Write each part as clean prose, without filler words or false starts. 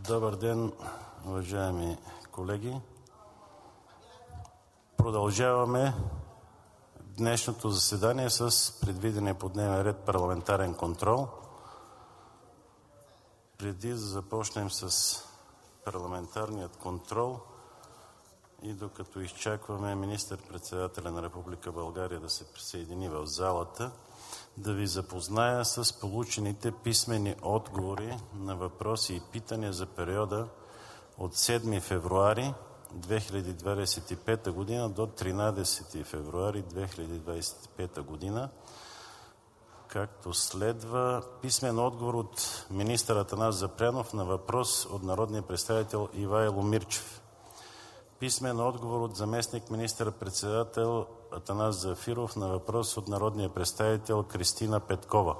Добър ден, уважаеми колеги! Продължаваме днешното заседание с предвидения по дневен ред парламентарен контрол. Преди да започнем с парламентарният контрол и докато изчакваме министър-председателя на Република България да се присъедини в залата, да ви запозная с получените писмени отговори на въпроси и питания за периода от 7 февруари 2025 г. до 13 февруари 2025 г. Както следва: писмен отговор от министър Атанас Запрянов на въпрос от народния представител Ивайло Мирчев. Писмен отговор от заместник министър-председател Атанас Зафиров на въпрос от народния представител Кристина Петкова.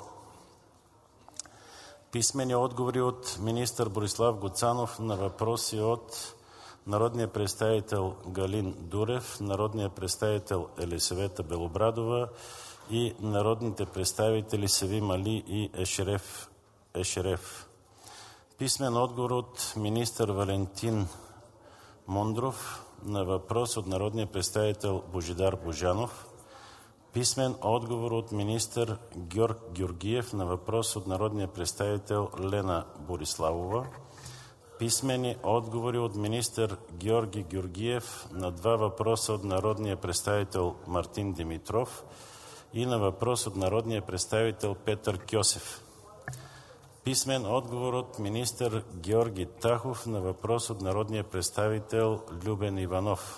Писмени отговори от министър Борислав Гуцанов на въпроси от народния представител Галин Дурев, народния представител Елисавета Белобрадова и народните представители Севим Али и Ешереф. Писмен отговор от министър Валентин Мундров на въпрос от народния представител Божидар Божанов. Писмен отговор от министър Георг Георгиев на въпрос от народния представител Лена Бориславова. Писмени отговори от министър Георги Георгиев на два въпроса от народния представител Мартин Димитров и на въпрос от народния представител Петър Кьосев. Писмен отговор от министър Георги Тахов на въпрос от народния представител Любен Иванов.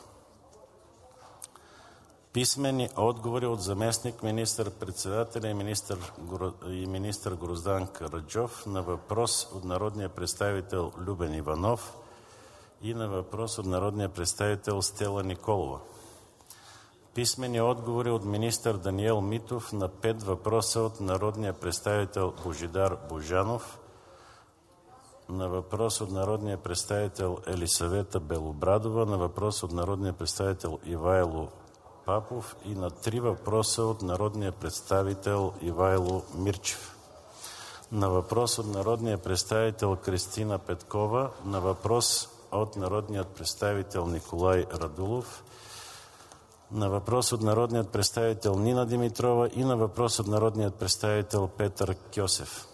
Писмени отговори от заместник министър-председателя и министър Гроздан Караджов на въпрос от народния представител Любен Иванов и на въпрос от народния представител Стела Николова. Писмени отговори от министър Даниел Митов на 5 въпроса от народния представител Божидар Божанов, на въпрос от народния представител Елисавета Белобрадова, на въпрос от народния представител Ивайло Папов и на 3 въпроса от народния представител Ивайло Мирчев. На въпрос от народния представител Кристина Петкова, на въпрос от народният представител Николай Радулов, на въпрос от народният представител Нина Димитрова и на въпрос от народният представител Петър Кьосев.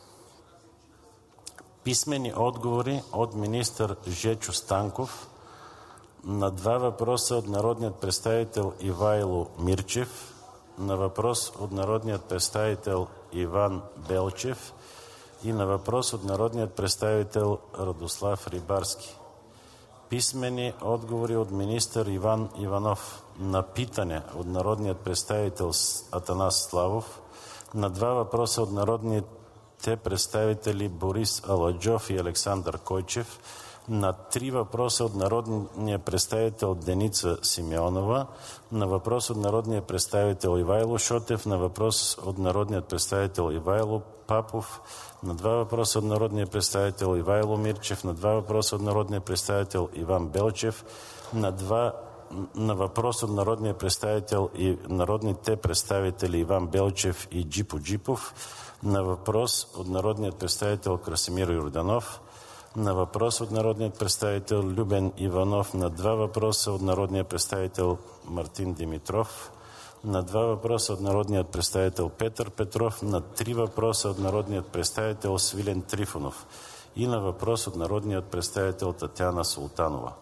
Писмени отговори от министър Жечо Станков на 2 въпроса от народният представител Ивайло Мирчев, на въпрос от народният представител Иван Белчев и на въпрос от народният представител Радослав Рибарски. Писмени отговори от министър Иван Иванов на питане от народният представител Атанас Славов, на 2 въпроса от народните представители Борис Аладжов и Александър Койчев, на 3 въпроса от народния представител Деница Симеонова, на въпрос от народния представител Ивайло Шотев, на въпрос от народния представител Ивайло Папов, на 2 въпроса от народния представител Ивайло Мирчев, на 2 въпроса от народния представител Иван Белчев, на въпрос от народния представител и народните представители Иван Белчев и Джипо Джипов, на въпрос от народния представител Красимир Йорданов, на въпрос от народния представител Любен Иванов, на 2 въпроса от народния представител Мартин Димитров, на 2 въпроса от народният представител Петър Петров, на 3 въпроса от народният представител Свилен Трифонов и на въпрос от народният представител Татяна Султанова.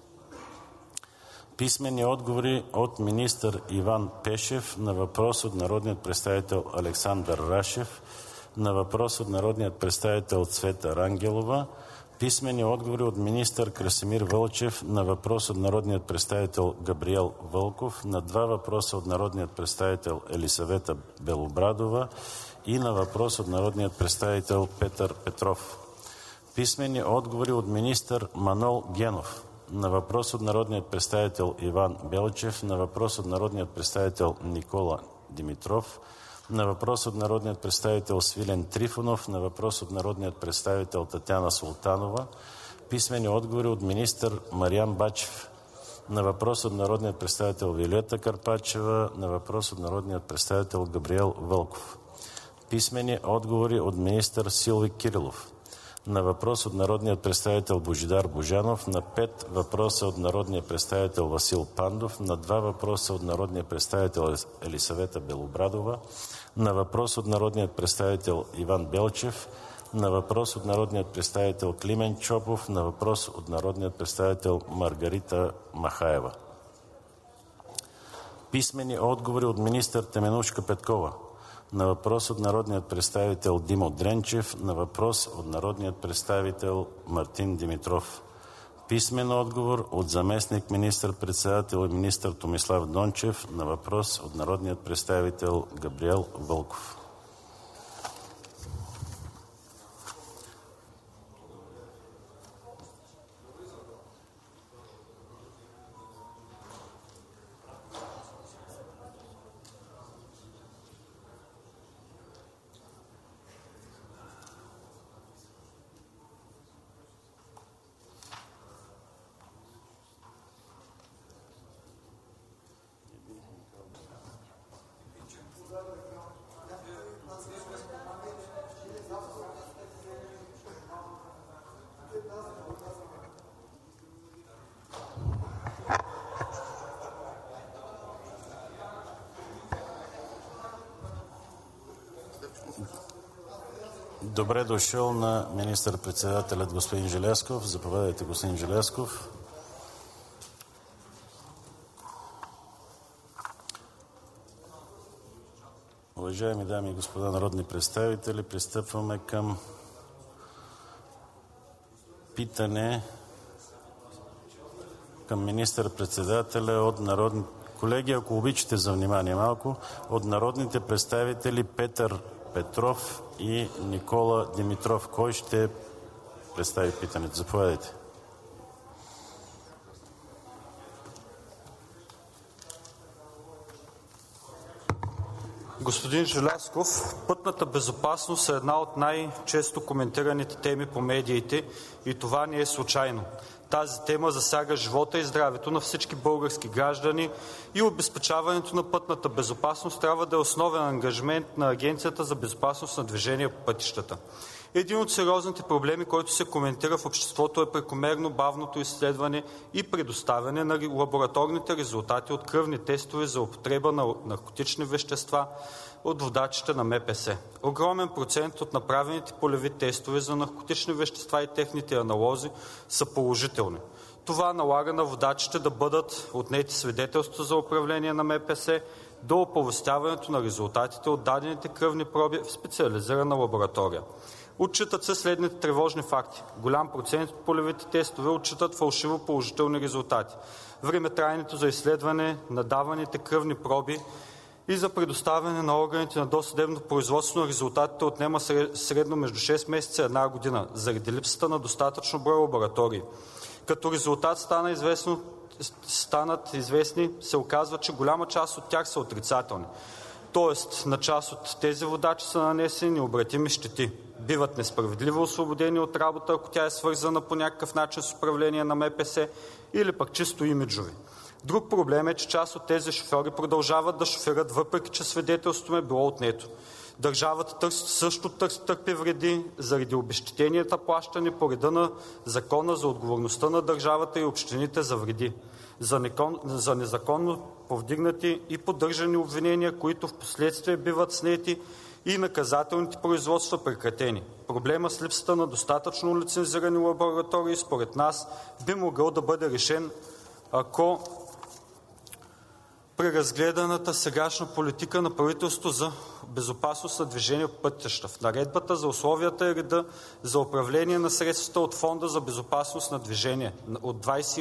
Писмени отговори от министър Иван Пешев на въпрос от народният представител Александър Рашев, на въпрос от народният представител Цвета Рангелова. Писмени отговори от министър Красимир Вълчев на въпрос от народният представител Габриел Вълков, на 2 въпроса от народният представител Елисавета Белобрадова и на въпрос от народният представител Петър Петров. Писмени отговори от министър Манол Генов на въпрос от народният представител Иван Белчев, на въпрос от народният представител Никола Димитров, на въпрос от народният представител Свилен Трифонов, на въпрос от народният представител Татяна Султанова. Писмени отговори от министър Мариан Бачев на въпрос от народният представител Виолета Карпачева, на въпрос от народният представител Габриел Вълков. Писмени отговори от министър Силви Кирилов на въпрос от народния представител Божидар Божанов, на 5 въпроса от народния представител Васил Пандов, на 2 въпроса от народния представител Елисавета Белобрадова, на въпрос от народния представител Иван Белчев, на въпрос от народния представител Климент Чопов, на въпрос от народния представител Маргарита Махаева. Писмени отговори от министър Теменужка Петкова на въпрос от народния представител Димо Дренчев, на въпрос от народния представител Мартин Димитров. Писмен отговор от заместник министър-председател и министър Томислав Дончев на въпрос от народния представител Габриел Вълков. Добре дошъл на министър-председателят господин Желязков. Заповядайте, господин Желязков. Уважаеми дами и господа народни представители, пристъпваме към питане към министър-председателя от народни... Колеги, ако обичате за внимание малко, от народните представители Петър Петров и Никола Димитров. Кой ще представи питането? Заповядайте. Господин Желязков, пътната безопасност е една от най-често коментираните теми по медиите и това не е случайно. Тази тема засяга живота и здравето на всички български граждани и обезпечаването на пътната безопасност трябва да е основен ангажимент на Агенцията за безопасност на движение по пътищата. Един от сериозните проблеми, който се коментира в обществото, е прекомерно бавното изследване и предоставяне на лабораторните резултати от кръвни тестове за употреба на наркотични вещества от водачите на МПС. Огромен процент от направените полеви тестове за наркотични вещества и техните аналози са положителни. Това налага на водачите да бъдат отнети свидетелства за управление на МПС до оповестяването на резултатите от дадените кръвни проби в специализирана лаборатория. Отчитат се следните тревожни факти. Голям процент от полевите тестове отчитат фалшиво положителни резултати. Времетрайното за изследване на даваните кръвни проби и за предоставяне на органите на досъдебно производство на резултатите отнема средно между 6 месеца и 1 година, заради липсата на достатъчно брой лаборатории. Като резултат станат известни, се оказва, че голяма част от тях са отрицателни. Тоест, на част от тези водачи са нанесени необратими щети. Биват несправедливо освободени от работа, ако тя е свързана по някакъв начин с управление на МПС или пък чисто имиджови. Друг проблем е, че част от тези шофьори продължават да шофират, въпреки че свидетелството им е било отнето. Държавата също търпи вреди заради обезщетенията, плащани по реда на Закона за отговорността на държавата и общините за вреди, за незаконно повдигнати и поддържани обвинения, които в последствие биват снети и наказателните производства прекратени. Проблема с липсата на достатъчно лицензирани лаборатории според нас би могъл да бъде решен, ако преразгледаната сегашна политика на правителството за безопасност на движение по пътища. В наредбата за условията и реда за управление на средствата от Фонда за безопасност на движение от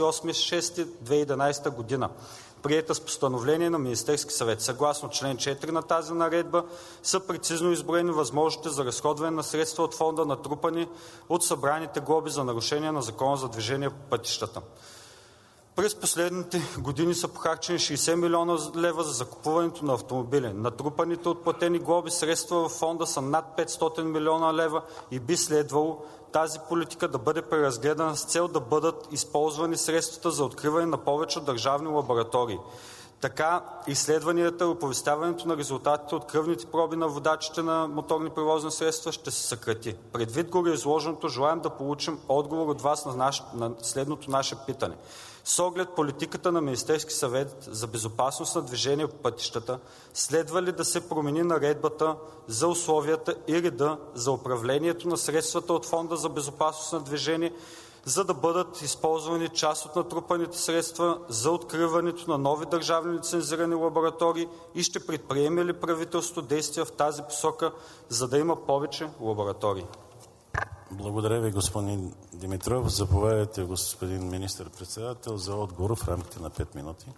28.06.2011 година, приета с постановление на Министерски съвет. Съгласно член 4 на тази наредба са прецизно изброени възможности за разходване на средства от фонда, натрупани от събраните глоби за нарушение на Закона за движение по пътищата. През последните години са похарчени 60 милиона лева за закупуването на автомобили. Натрупаните от платени глоби средства в фонда са над 500 милиона лева и би следвало тази политика да бъде преразгледана с цел да бъдат използвани средствата за откриване на повече държавни лаборатории. Така изследванията и оповестяването на резултатите от кръвните проби на водачите на моторни превозни средства ще се съкрати. Предвид гореизложеното, желаем да получим отговор от вас на следното наше питане. С оглед политиката на Министерски съвет за безопасност на движение по пътищата, следва ли да се промени наредбата за условията и реда за управлението на средствата от Фонда за безопасност на движение, за да бъдат използвани част от натрупаните средства за откриването на нови държавни лицензирани лаборатории и ще предприеме ли правителството действия в тази посока, за да има повече лаборатории? Благодаря ви, господин Димитров. Заповядайте, господин министър-председател, за отговор в рамките на 5 минути.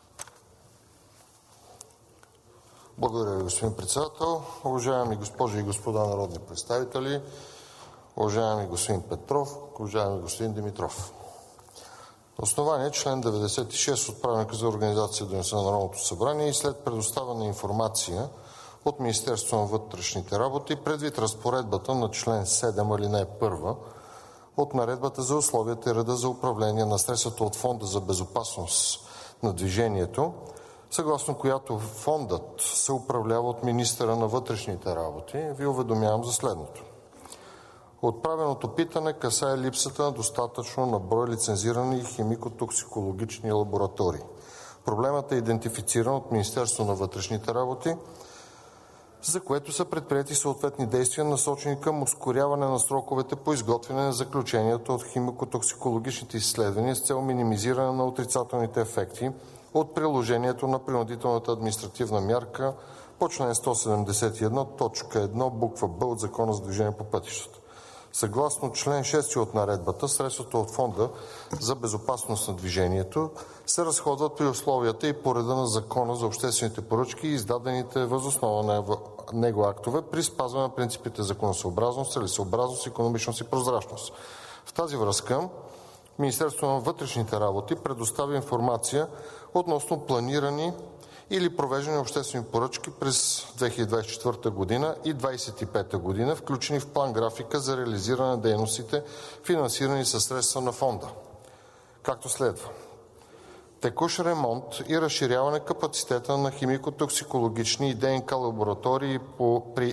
Благодаря ви, господин председател. Уважаеми госпожи и господа народни представители, уважаеми господин Петров, уважаеми господин Димитров. На основание член 96 от Правилника за организация и дейността на Народното събрание и след предоставена информация от Министерството на вътрешните работи, предвид разпоредбата на член 7, алинея 1 от Наредбата за условията и реда за управление на средствата от Фонда за безопасност на движението, съгласно която фондът се управлява от министъра на вътрешните работи, ви уведомявам за следното. Отправеното питане касае липсата на достатъчно на брой лицензирани химико-токсикологични лаборатории. Проблемът е идентифициран от Министерството на вътрешните работи, за което са предприети съответни действия, насочени към ускоряване на сроковете по изготвяне на заключението от химико-токсикологичните изследвания с цел минимизиране на отрицателните ефекти от приложението на принудителната административна мярка по член 171, точка 1, буква Б от Закона за движение по пътищата. Съгласно член 6 от наредбата, средствата от Фонда за безопасност на движението се разходват при условията и по реда на Закона за обществените поръчки и издадените въз основа на него актове при спазване на принципите законосъобразност, целесъобразност, икономичност и прозрачност. В тази връзка Министерството на вътрешните работи предоставя информация относно планирани или провеждани обществени поръчки през 2024 година и 2025 година, включени в план графика за реализиране на дейностите, финансирани със средства на фонда, както следва. Текущ ремонт и разширяване капацитета на химико-токсикологични и ДНК лаборатории при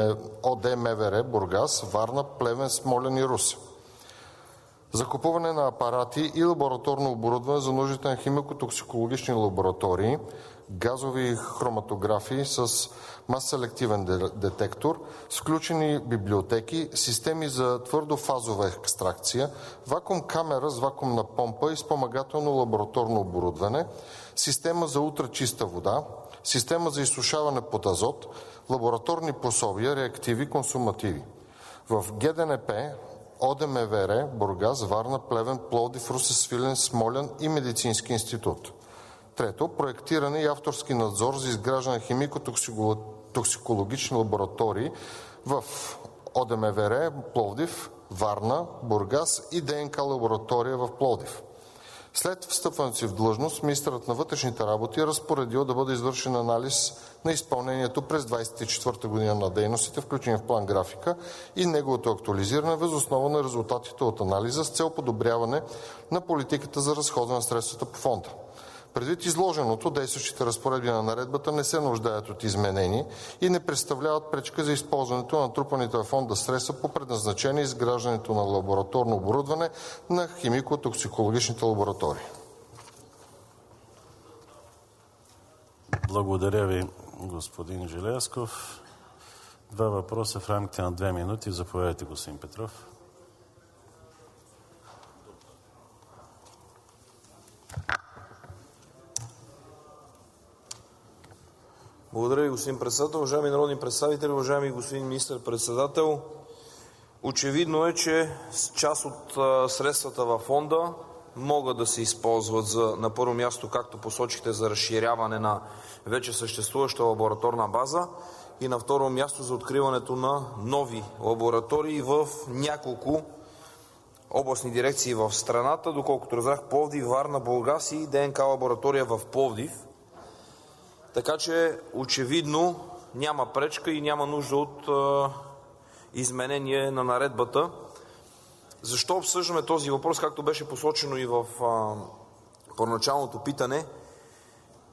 ОДМВР Бургас, Варна, Плевен, Смолян и Русе. Закупуване на апарати и лабораторно оборудване за нуждите на химико-токсикологични лаборатории, газови хроматографии с мас-селективен детектор, сключени библиотеки, системи за твърдофазова екстракция, вакуум камера с вакуумна помпа и спомагателно лабораторно оборудване, система за ултрачиста вода, система за изсушаване под азот, лабораторни пособия, реактиви, консумативи. В ГДНП, ОДМВР, Бургас, Варна, Плевен, Пловдив, Русе, Свилене, Смолян и Медицински институт. Трето, проектиране и авторски надзор за изграждане на химико-токсикологични лаборатории в ОДМВР, Пловдив, Варна, Бургас и ДНК лаборатория в Пловдив. След встъпването си в длъжност, министърът на вътрешните работи е разпоредил да бъде извършен анализ на изпълнението през 2024 година на дейностите, включени в план графика и неговото актуализиране въз основа на резултатите от анализа с цел подобряване на политиката за разходване на средствата по фонда. Предвид изложеното, действащите разпоредби на наредбата не се нуждаят от изменение и не представляват пречка за използването на натрупаните във фонда средства по предназначение и изграждането на лабораторно оборудване на химико-токсикологичните лаборатории. Благодаря ви, господин Желязков. 2 въпроса в рамките на 2 минути. Заповядайте, господин Петров. Благодаря ви, господин председател. Уважаеми народни представители, уважаеми господин министър-председател, очевидно е, че част от средствата във фонда могат да се използват на първо място, както посочихте, за разширяване на вече съществуваща лабораторна база и на второ място за откриването на нови лаборатории в няколко областни дирекции в страната, доколкото разбрах Пловдив, Варна, Бургас и ДНК лаборатория в Пловдив. Така че очевидно няма пречка и няма нужда от изменение на наредбата. Защо обсъждаме този въпрос, както беше посочено и в първоначалното питане?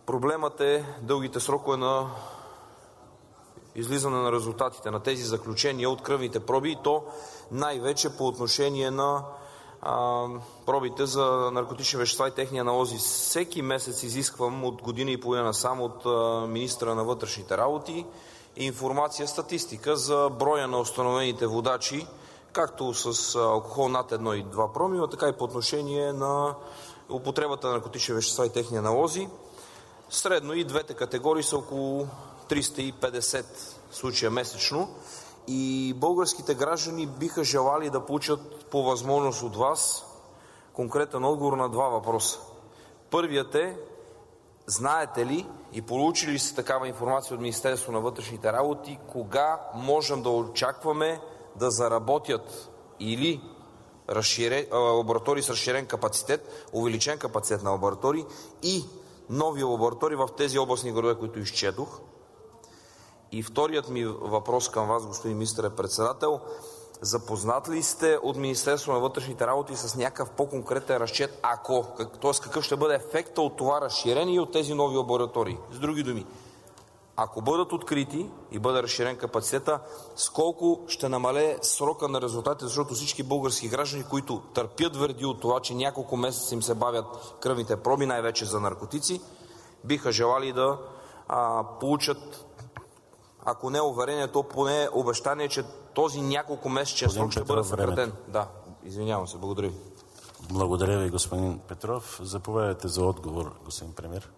Проблемът е дългите срокове на излизане на резултатите на тези заключения от кръвните проби, и то най-вече по отношение на пробите за наркотични вещества и техни аналози. Всеки месец изисквам от година и половина насам от министъра на вътрешните работи информация, статистика за броя на установените водачи, както с алкохол над 1,2 промила, така и по отношение на употребата на наркотични вещества и техни аналози. Средно и двете категории са около 350 случая месечно. И българските граждани биха желали да получат по възможност от Вас конкретен отговор на два въпроса. Първият е: знаете ли и получили ли сте такава информация от Министерството на вътрешните работи кога можем да очакваме да заработят или лаборатории с разширен капацитет, увеличен капацитет на лаборатории и нови лаборатории в тези областни градове, които изчетох? И вторият ми въпрос към Вас, господин министър-председател: запознат ли сте от Министерството на вътрешните работи с някакъв по-конкретен разчет, т.е. какъв ще бъде ефектът от това разширение и от тези нови лаборатории? С други думи, ако бъдат открити и бъде разширен капацитета, с колко ще намалее срока на резултатите, защото всички български граждани, които търпят вреди от това, че няколко месеца им се бавят кръвните проби, най-вече за наркотици, биха желали да получат, ако не уверение, то поне обещание, че този няколко месечен срок ще бъде съкратен. Да, извинявам се. Благодаря ви. Благодаря ви, господин Петров. Заповядайте за отговор, господин премиер.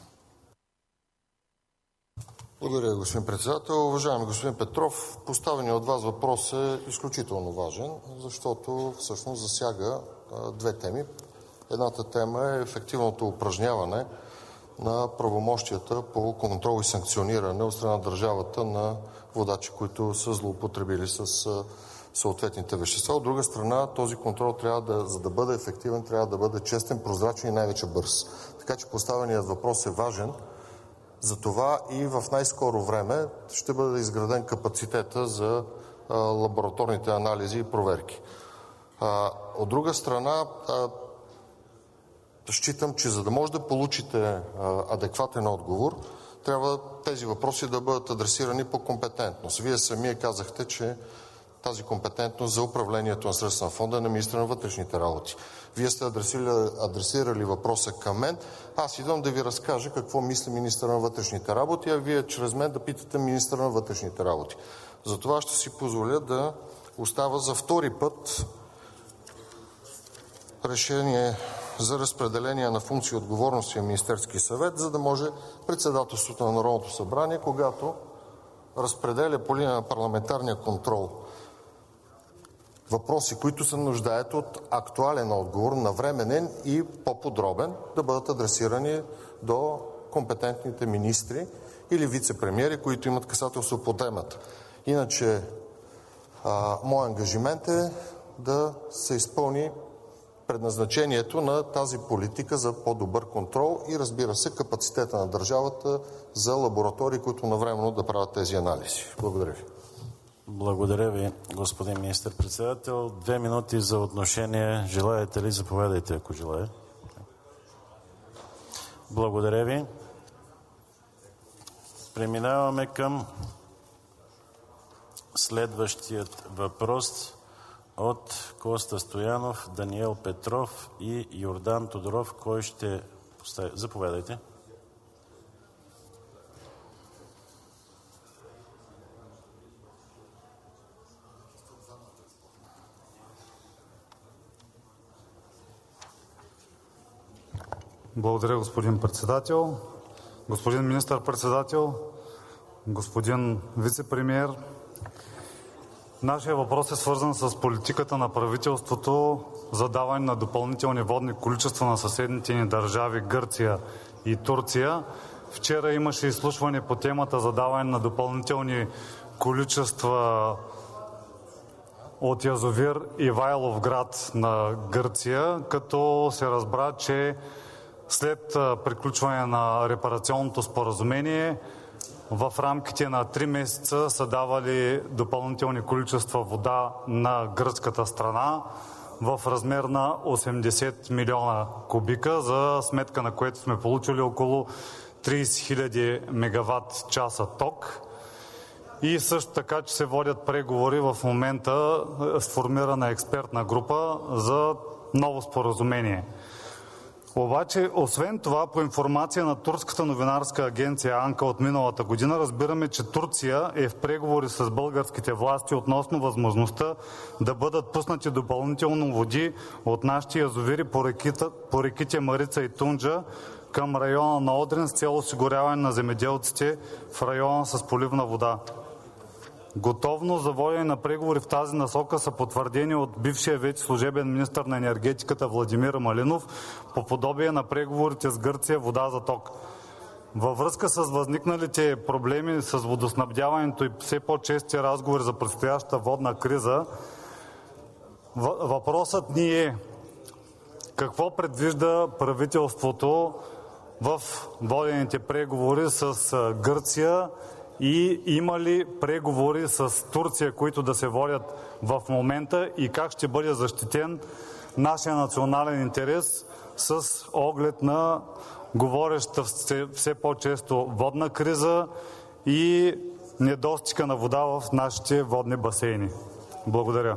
Благодаря, господин председател. Уважаеми господин Петров, поставеният от Вас въпрос е изключително важен, защото всъщност засяга две теми. Едната тема е ефективното упражняване на правомощията по контрол и санкциониране от страна на държавата на водачи, които са злоупотребили с съответните вещества. От друга страна, този контрол за да бъде ефективен, трябва да бъде честен, прозрачен и най-вече бърз. Така че поставеният въпрос е важен. Затова и в най-скоро време ще бъде изграден капацитета за лабораторните анализи и проверки. От друга страна, считам, че за да може да получите адекватен отговор, трябва тези въпроси да бъдат адресирани по компетентност. Вие самия казахте, че тази компетентност за управлението на средства на фонда е на министъра на вътрешните работи. Вие сте адресирали въпроса към мен. Аз идвам да ви разкажа какво мисли министъра на вътрешните работи, а вие чрез мен да питате министъра на вътрешните работи. Затова ще си позволя да оставя за втори път решение за разпределение на функции и отговорности на Министерския съвет, за да може председателството на Народното събрание, когато разпределя по линия на парламентарния контрол въпроси, които се нуждаят от актуален отговор, навременен и по-подробен, да бъдат адресирани до компетентните министри или вицепремиери, които имат касателство по темата. Иначе мой ангажимент е да се изпълни предназначението на тази политика за по-добър контрол и, разбира се, капацитета на държавата за лаборатории, които навременно да правят тези анализи. Благодаря ви. Благодаря ви, господин министър-председател. 2 минути за отношение. Желаете ли? Заповядайте, ако желая. Благодаря ви. Преминаваме към следващият въпрос от Коста Стоянов, Даниел Петров и Йордан Тодоров. Кой ще постави? Заповядайте. Благодаря, господин председател. Господин министър-председател, господин вицепремиер, нашия въпрос е свързан с политиката на правителството за даване на допълнителни водни количества на съседните ни държави Гърция и Турция. Вчера имаше изслушване по темата за даване на допълнителни количества от язовир Ивайловград на Гърция, като се разбра, че след приключване на репарационното споразумение в рамките на 3 месеца са давали допълнителни количества вода на гръцката страна в размер на 80 милиона кубика, за сметка на което сме получили около 30 000 мегаватт часа ток. И също така, че се водят преговори в момента, сформирана експертна група за ново споразумение. Обаче, освен това, по информация на турската новинарска агенция Анка от миналата година, разбираме, че Турция е в преговори с българските власти относно възможността да бъдат пуснати допълнително води от нашите язовири по реките Марица и Тунджа към района на Одрин с цел осигуряване на земеделците в района с поливна вода. Готовност за водене на преговори в тази насока са потвърдени от бившия вече служебен министър на енергетиката Владимир Малинов по подобие на преговорите с Гърция вода за ток. Във връзка с възникналите проблеми с водоснабдяването и все по-чести разговори за предстоящата водна криза, въпросът ни е: какво предвижда правителството в водените преговори с Гърция и има ли преговори с Турция, които да се водят в момента, и как ще бъде защитен нашия национален интерес с оглед на говореща все по-често водна криза и недостига на вода в нашите водни басейни? Благодаря.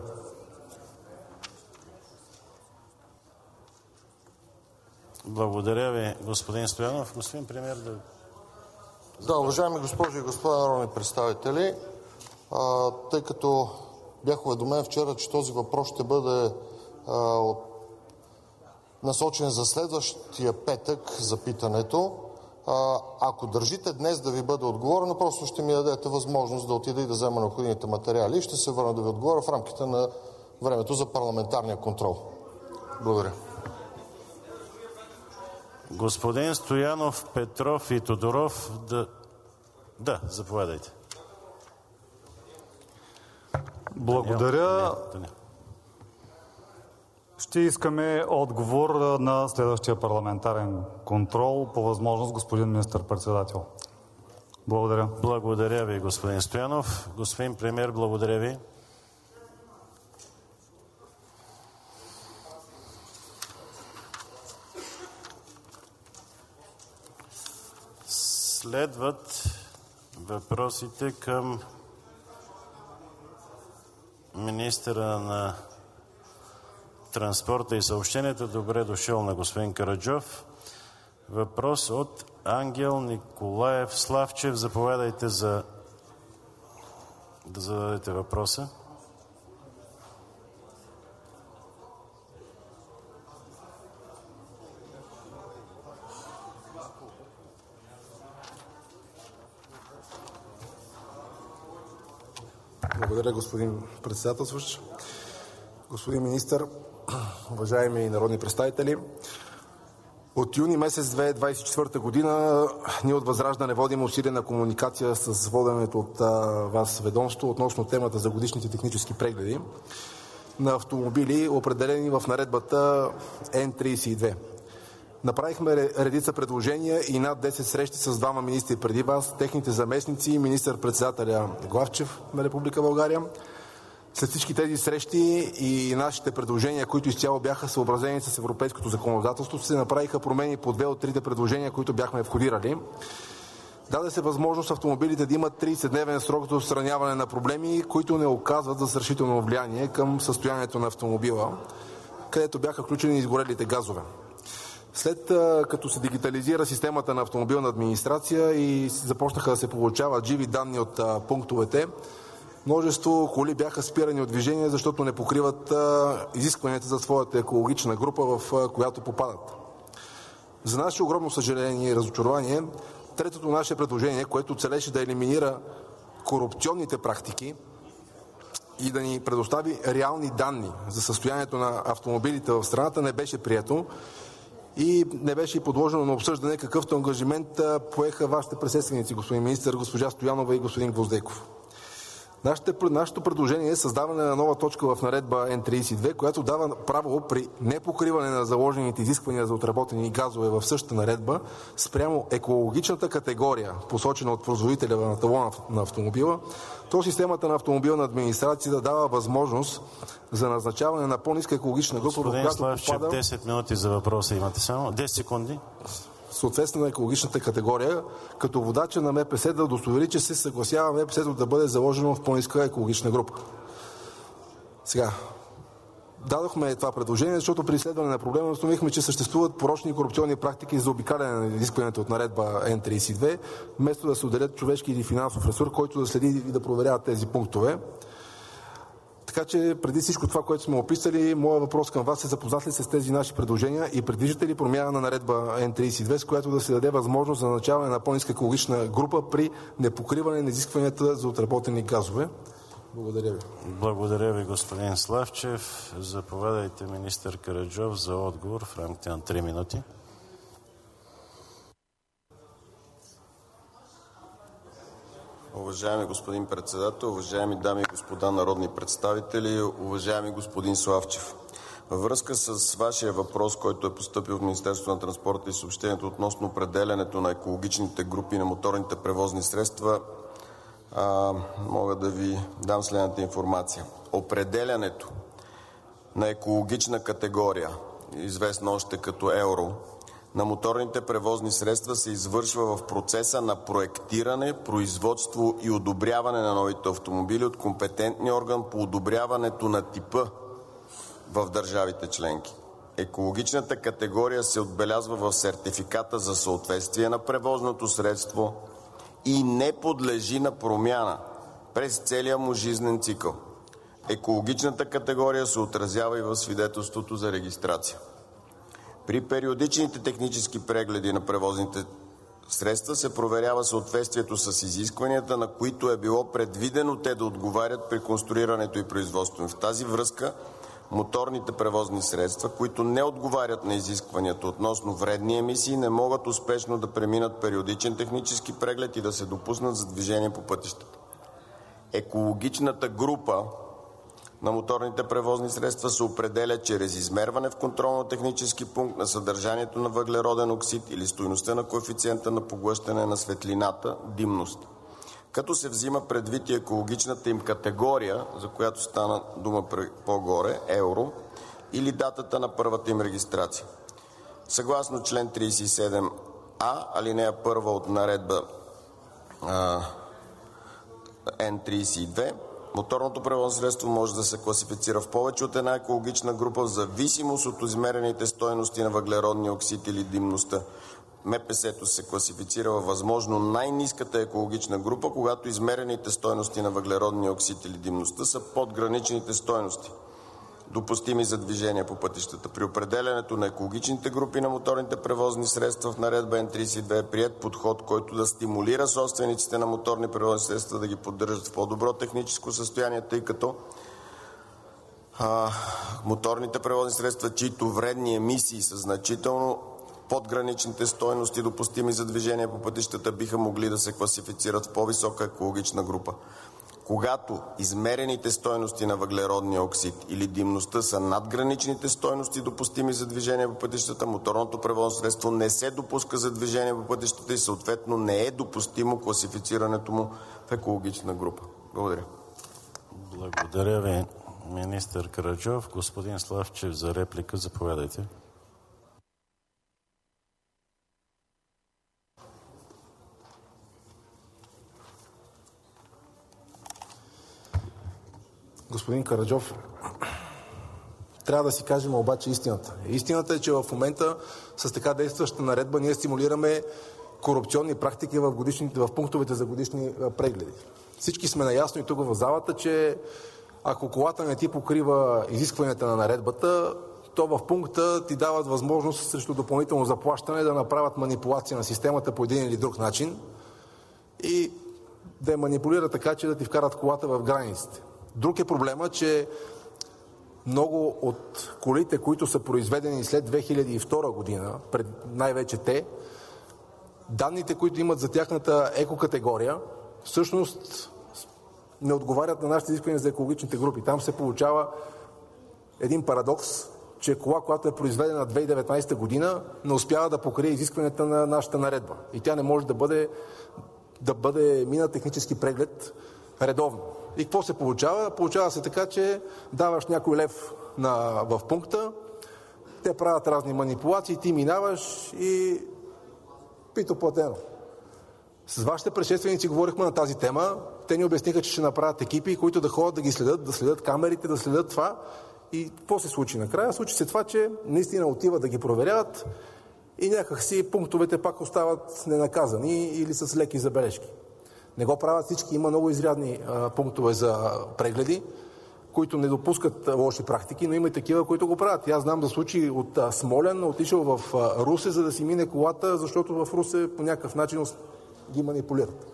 Благодаря ви, господин Стоянов. Господин премиер, Да, уважаеми госпожи и господа народни представители, тъй като бях уведомен вчера, че този въпрос ще бъде насочен за следващия петък за питането, ако държите днес да ви бъде отговорено, просто ще ми дадете възможност да отида и да взема необходимите материали и ще се върна да ви отговоря в рамките на времето за парламентарния контрол. Благодаря. господин Стоянов, Петров и Тодоров, да, заповядайте. Благодаря. Ще искаме отговор на следващия парламентарен контрол по възможност, господин министър-председател. Благодаря. Благодаря ви, господин Стоянов. Господин премиер, благодаря ви. Следват въпросите към министъра на транспорта и съобщенията. Добре дошъл на господин Караджов. Въпрос от Ангел Николаев Славчев. Заповядайте да зададете въпроса. Благодаря, господин председателстващ. Господин министър, уважаеми народни представители, от юни месец 2024 година ние от ВЪЗРАЖДАНЕ водим усилена комуникация с воденото от вас ведомство относно темата за годишните технически прегледи на автомобили, определени в наредбата Н32. Направихме редица предложения и над 10 срещи с двама министри преди вас, техните заместници и министър-председателя Главчев на Република България. След всички тези срещи и нашите предложения, които изцяло бяха съобразени с европейското законодателство, се направиха промени по 2 от 3 предложения, които бяхме входирали. Даде се възможност автомобилите да имат 30-дневен срок за отстраняване на проблеми, които не оказват застрашително влияние към състоянието на автомобила, където бяха включени изгорелите газове. След като се дигитализира системата на автомобилна администрация и започнаха да се получават живи данни от пунктовете, множество коли бяха спирани от движение, защото не покриват изискванията за своята екологична група, в която попадат. За наше огромно съжаление и разочарование, третото наше предложение, което целеше да елиминира корупционните практики и да ни предостави реални данни за състоянието на автомобилите в страната, не беше прието и не беше подложено на обсъждане, какъвто ангажимент поеха вашите предшественици, господин министър, госпожа Стоянова и господин Гвоздейков. Нашето предложение е създаване на нова точка в наредба Н32, която дава право при непокриване на заложените изисквания за отработени газове в същата наредба спрямо екологичната категория, посочена от производителя на талона на автомобила, то системата на автомобилна администрация да дава възможност за назначаване на по-ниска екологична група, в която Славчев, попада... 10 минути за въпроса имате само. 10 секунди. съответства на екологичната категория, като водача на МПС да удостовери, че се съгласява МПС-то да бъде заложено в по-ниска екологична група. Сега, дадохме това предложение, защото при изследване на проблема установихме, че съществуват порочни и корупционни практики за обикаляне на изискването от наредба N32, вместо да се отделят човешки или финансов ресурс, който да следи и да проверява тези пунктове. Така че преди всичко това, което сме описали, моят въпрос към вас е: запознат ли се с тези наши предложения и предвиждате ли промяна на наредба N32, с която да се даде възможност за назначаване на по-ниска екологична група при непокриване на изискванията за отработени газове? Благодаря ви. Благодаря ви, господин Славчев. Заповядайте, министър Караджов, за отговор в рамките на 3 минути. Уважаеми господин председател, уважаеми дами и господа народни представители, уважаеми господин Славчев! Във връзка с вашия въпрос, който е постъпил в Министерството на транспорта и съобщението относно определянето на екологичните групи на моторните превозни средства, мога да ви дам следната информация. Определянето на екологична категория, известна още като Евро, на моторните превозни средства се извършва в процеса на проектиране, производство и одобряване на новите автомобили от компетентния орган по одобряването на типа в държавите членки. Екологичната категория се отбелязва в сертификата за съответствие на превозното средство и не подлежи на промяна през целия му жизнен цикъл. Екологичната категория се отразява и в свидетелството за регистрация. При периодичните технически прегледи на превозните средства се проверява съответствието с изискванията, на които е било предвидено те да отговарят при конструирането и производството. В тази връзка моторните превозни средства, които не отговарят на изискванията относно вредни емисии, не могат успешно да преминат периодичен технически преглед и да се допуснат за движение по пътищата. Екологичната група на моторните превозни средства се определя чрез измерване в контролно-технически пункт на съдържанието на въглероден оксид или стойността на коефициента на поглъщане на светлината димност, като се взима предвид и екологичната им категория, за която стана дума по-горе, Евро, или датата на първата им регистрация. Съгласно член 37а, алинея 1 от наредба N32, моторното превозно средство може да се класифицира в повече от една екологична група в зависимост от измерените стойности на въглеродния оксид или димността. МПС-то се класифицира във възможно най-ниската екологична група, когато измерените стойности на въглеродния оксид или димността са под граничните стойности, допустими за движение по пътищата. При определянето на екологичните групи на моторните превозни средства в наредба N32 е приет подход, който да стимулира собствениците на моторни превозни средства да ги поддържат в по-добро техническо състояние, тъй като моторните превозни средства, чието вредни емисии са значително под граничните стойности, допустими за движение по пътищата, биха могли да се класифицират в по-висока екологична група. Когато измерените стойности на въглеродния оксид или димността са над граничните стойности, допустими за движение по пътищата, моторното превозно средство не се допуска за движение по пътищата и съответно не е допустимо класифицирането му в екологична група. Благодаря. Благодаря ви, министър Караджов. Господин Славчев, за реплика, заповядайте. Господин Караджов, трябва да си кажем обаче истината. Истината е, че в момента с така действаща наредба ние стимулираме корупционни практики в пунктовете за годишни прегледи. Всички сме наясно и тук в залата, че ако колата не ти покрива изискванията на наредбата, то в пункта ти дават възможност срещу допълнително заплащане да направят манипулация на системата по един или друг начин и да я манипулира така, че да ти вкарат колата в границите. Друг е проблема, че много от колите, които са произведени след 2002 година, най-вече те, данните, които имат за тяхната екокатегория, всъщност не отговарят на нашите изисквания за екологичните групи. Там се получава един парадокс, че кола, която е произведена 2019 година, не успява да покрие изискванията на нашата наредба. И тя не може да бъде мина технически преглед редовно. И какво се получава? Получава се така, че даваш някой лев в пункта, те правят разни манипулации, ти минаваш и Пито платено. С вашите предшественици говорихме на тази тема. Те ни обясниха, че ще направят екипи, които да ходят да ги следят, да следят камерите, да следят това. И какво се случи накрая? Случи се това, че наистина отиват да ги проверяват и някакси пунктовете пак остават ненаказани или с леки забележки. Не го правят всички. Има много изрядни пунктове за прегледи, които не допускат лоши практики, но има и такива, които го правят. Аз знам за случаи от Смолян, отишъл в Русе, за да си мине колата, защото в Русе по някакъв начин ги манипулират.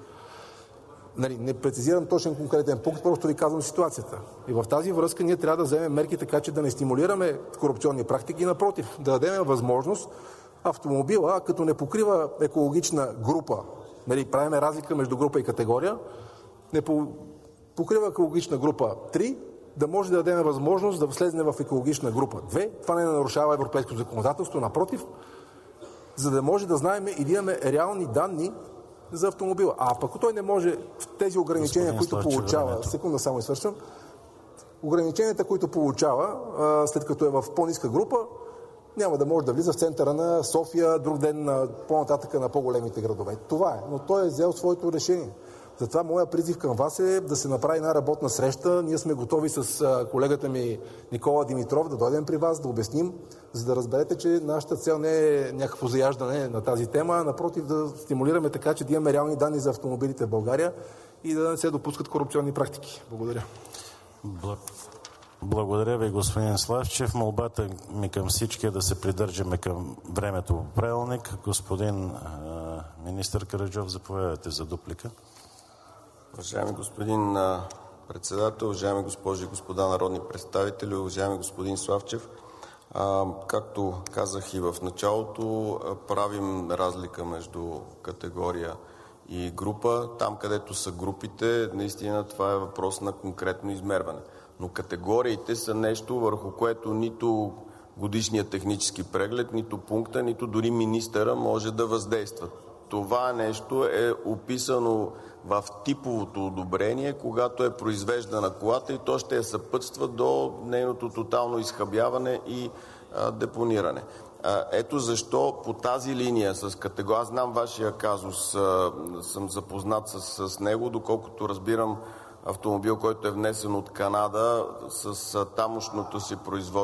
Не прецизирам точен конкретен пункт, просто ви казвам ситуацията. И в тази връзка ние трябва да вземем мерки така, че да не стимулираме корупционни практики, напротив, да дадем възможност автомобила, като не покрива екологична група, правим разлика между група и категория, не покрива екологична група 3, да може да дадем възможност да влезне в екологична група 2. Това не нарушава европейското законодателство, напротив, за да може да знаем и да имаме реални данни за автомобила. А пък той не може в тези ограничения, които получава, секунда само и свършвам, ограниченията, които получава, след като е в по-ниска група, няма да може да влиза в центъра на София, друг ден по-нататъка на по-големите градове. Това е. Но той е взел своето решение. Затова моя призив към вас е да се направи една работна среща. Ние сме готови с колегата ми Никола Димитров да дойдем при вас, да обясним, за да разберете, че нашата цел не е някакво заяждане на тази тема, а напротив да стимулираме така, че да имаме реални данни за автомобилите в България и да не се допускат корупционни практики. Благодаря. Благодаря ви, господин Славчев. Молбата ми към всички е да се придържаме към времето по правилник. Господин министър Караджов, заповядайте за дуплика. Уважаеми господин председател, уважаеми госпожи и господа народни представители, уважаеми господин Славчев, както казах и в началото, правим разлика между категория и група. Там, където са групите, наистина това е въпрос на конкретно измерване. Но категориите са нещо, върху което нито годишният технически преглед, нито пункта, нито дори министъра може да въздейства. Това нещо е описано в типовото одобрение, когато е произвеждана колата и то ще я съпътства до нейното тотално изхабяване и депониране. Ето защо по тази линия с категория, аз знам вашия казус, съм запознат с него, доколкото разбирам автомобил, който е внесен от Канада с тамошната си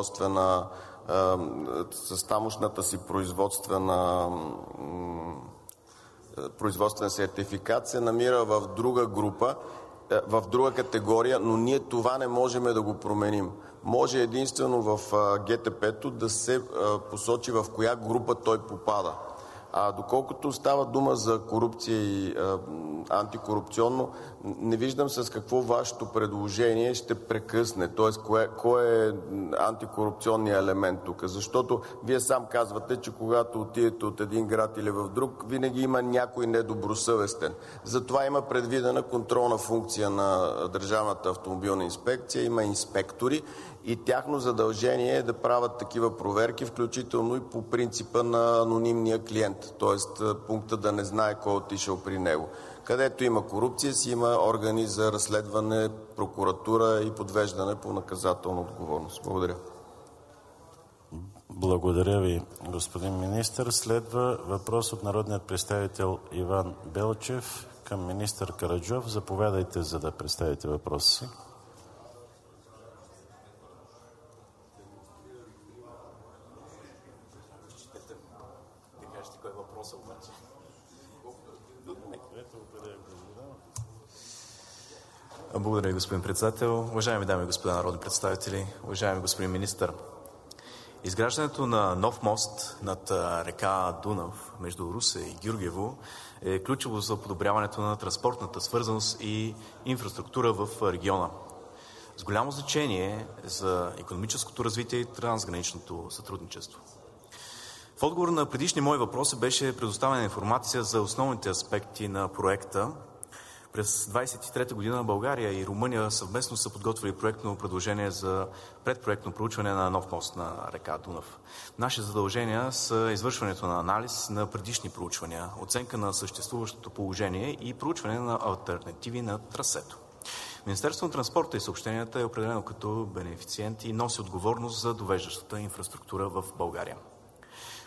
производствен сертификат, се намира в друга група, в друга категория, но ние това не можем да го променим. Може единствено в ГТП-то да се посочи в коя група той попада. Доколкото става дума за корупция и антикорупционно, не виждам с какво вашето предложение ще прекъсне. Т.е. кой е антикорупционният елемент тук? Защото вие сам казвате, че когато отидете от един град или в друг, винаги има някой недобросъвестен. Затова има предвидена контролна функция на Държавната автомобилна инспекция, има инспектори и тяхно задължение е да правят такива проверки, включително и по принципа на анонимния клиент, т.е. пункта да не знае кой е отишъл при него. Където има корупция, си има органи за разследване, прокуратура и подвеждане по наказателна отговорност. Благодаря. Благодаря ви, господин министър. Следва въпрос от народният представител Иван Белчев към министър Караджов. Заповядайте, за да представите въпроса си. Благодаря, господин председател. Уважаеми дами и господа народни представители, уважаеми господин министър. Изграждането на нов мост над река Дунав между Русе и Гюргево е ключово за подобряването на транспортната свързаност и инфраструктура в региона. С голямо значение за икономическото развитие и трансграничното сътрудничество. В отговор на предишни мои въпроси беше предоставена информация за основните аспекти на проекта. През 1923 година България и Румъния съвместно са подготвили проектно предложение за предпроектно проучване на нов мост на река Дунав. Наши задължения са извършването на анализ на предишни проучвания, оценка на съществуващото положение и проучване на алтернативи на трасето. Министерството на транспорта и съобщенията е определено като бенефициент и носи отговорност за довеждащата инфраструктура в България.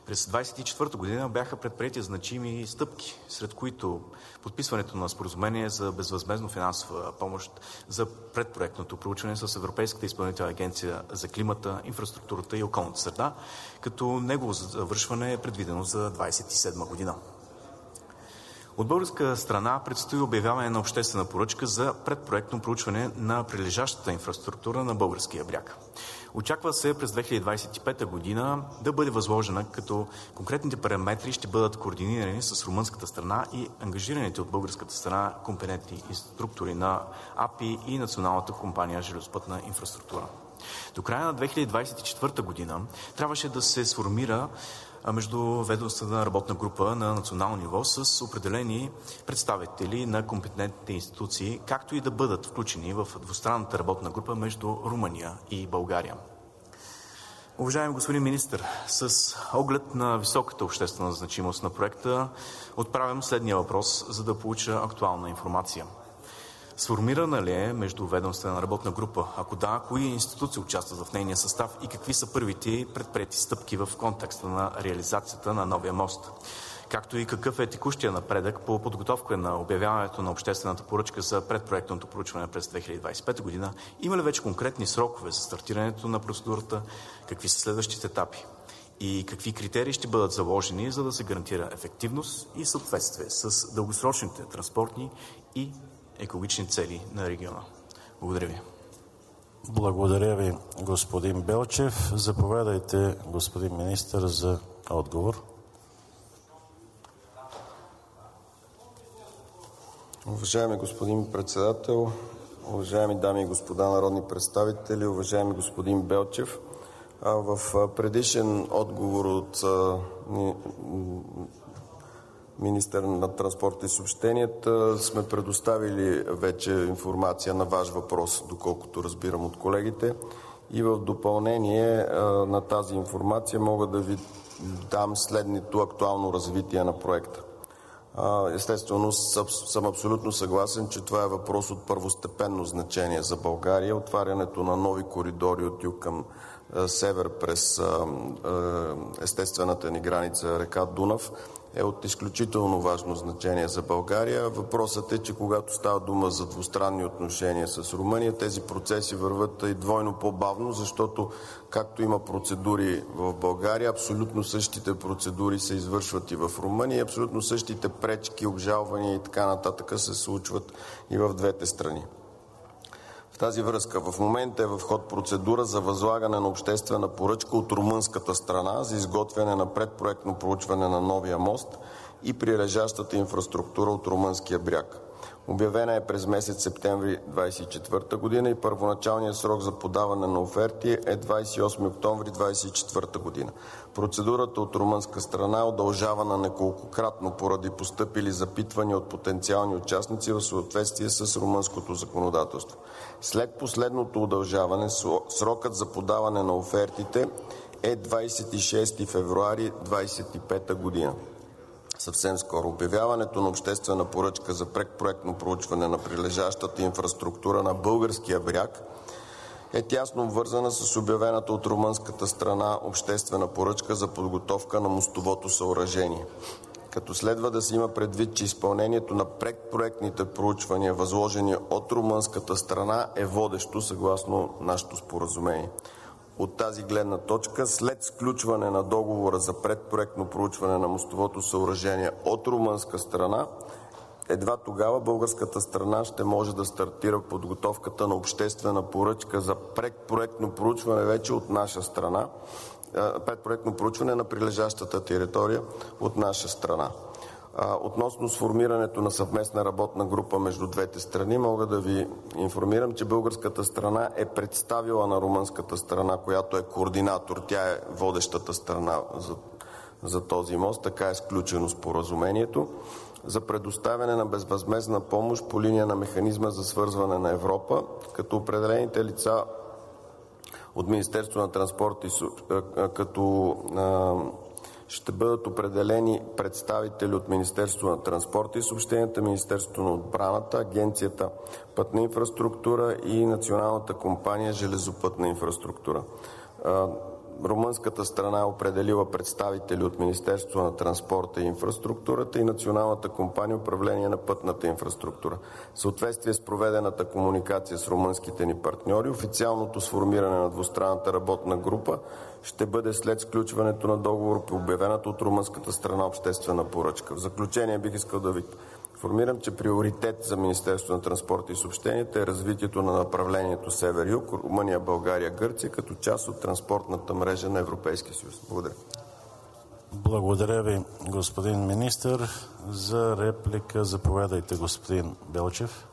През 2024 година бяха предприети значими стъпки, сред които подписването на споразумение за безвъзмездно финансова помощ за предпроектното проучване с Европейската изпълнителна агенция за климата, инфраструктурата и околната среда, като негово завършване е предвидено за 2027 година. От българска страна предстои обявяване на обществена поръчка за предпроектно проучване на прилежащата инфраструктура на българския бряг. Очаква се през 2025 година да бъде възложена, като конкретните параметри ще бъдат координирани с румънската страна и ангажираните от българската страна компетентни структури на АПИ и Националната компания железопътна инфраструктура. До края на 2024 година трябваше да се сформира междуведомствена работна група на национално ниво с определени представители на компетентните институции, както и да бъдат включени в двустранната работна група между Румъния и България. Уважаеми господин министър, с оглед на високата обществена значимост на проекта отправям следния въпрос, за да получа актуална информация. Сформирана ли е междуведомствена работна група? Ако да, кои институции участват в нейния състав и какви са първите предприети стъпки в контекста на реализацията на новия мост? Както и какъв е текущия напредък по подготовка на обявяването на обществената поръчка за предпроектното проучване през 2025 година? Има ли вече конкретни срокове за стартирането на процедурата? Какви са следващите етапи? И какви критерии ще бъдат заложени, за да се гарантира ефективност и съответствие с дългосрочните транспортни и екологични цели на региона? Благодаря ви. Благодаря ви, господин Белчев. Заповядайте, господин министър, за отговор. Уважаеми господин председател, уважаеми дами и господа народни представители, уважаеми господин Белчев, в предишен отговор от министър на транспорта и съобщенията сме предоставили вече информация на ваш въпрос, доколкото разбирам от колегите. И в допълнение на тази информация мога да ви дам следното актуално развитие на проекта. Естествено, съм абсолютно съгласен, че това е въпрос от първостепенно значение за България. Отварянето на нови коридори от юг към север през естествената ни граница река Дунав е от изключително важно значение за България. Въпросът е, че когато става дума за двустранни отношения с Румъния, тези процеси върват и двойно по-бавно, защото както има процедури в България, абсолютно същите процедури се извършват и в Румъния, и абсолютно същите пречки, обжалвания и така нататък се случват и в двете страни. В тази връзка в момента е в ход процедура за възлагане на обществена поръчка от румънската страна за изготвяне на предпроектно проучване на новия мост и прилежащата инфраструктура от румънския бряг. Обявена е през месец септември 2024 година и първоначалният срок за подаване на оферти е 28 октомври 2024 година. Процедурата от румънска страна е удължавана неколкократно поради постъпили запитвания от потенциални участници в съответствие с румънското законодателство. След последното удължаване срокът за подаване на офертите е 26 февруари 2025 година. Съвсем скоро. Обявяването на обществена поръчка за предпроектно проучване на прилежащата инфраструктура на българския бряг е тясно обвързана с обявената от румънската страна обществена поръчка за подготовка на мостовото съоръжение. Като следва да се има предвид, че изпълнението на предпроектните проучвания, възложени от румънската страна, е водещо съгласно нашето споразумение. От тази гледна точка, след сключване на договора за предпроектно проучване на мостовото съоръжение от румънска страна, едва тогава българската страна ще може да стартира подготовката на обществена поръчка за предпроектно проучване вече от наша страна, предпроектно проучване на прилежащата територия от наша страна. Относно сформирането на съвместна работна група между двете страни, мога да ви информирам, че българската страна е представила на румънската страна, която е координатор, тя е водещата страна за този мост, така е сключено споразумението, за предоставяне на безвъзмездна помощ по линия на механизма за свързване на Европа, като определените лица от Министерството на транспорта ще бъдат определени представители от Министерството на транспорта и съобщенията, Министерството на отбраната, Агенцията Пътна инфраструктура и Националната компания Железопътна инфраструктура. румънската страна е определила представители от Министерството на транспорта и инфраструктурата и Националната компания управление на пътната инфраструктура. В съответствие с проведената комуникация с румънските ни партньори, официалното сформиране на двустранната работна група ще бъде след сключването на договор по обявената от румънската страна обществена поръчка. В заключение бих искал да ви информирам, че приоритет за Министерството на транспорта и съобщенията е развитието на направлението Север-Юг, Румъния, България, Гърция, като част от транспортната мрежа на Европейския съюз. Благодаря. Благодаря ви, господин министър. За реплика заповядайте, господин Белчев.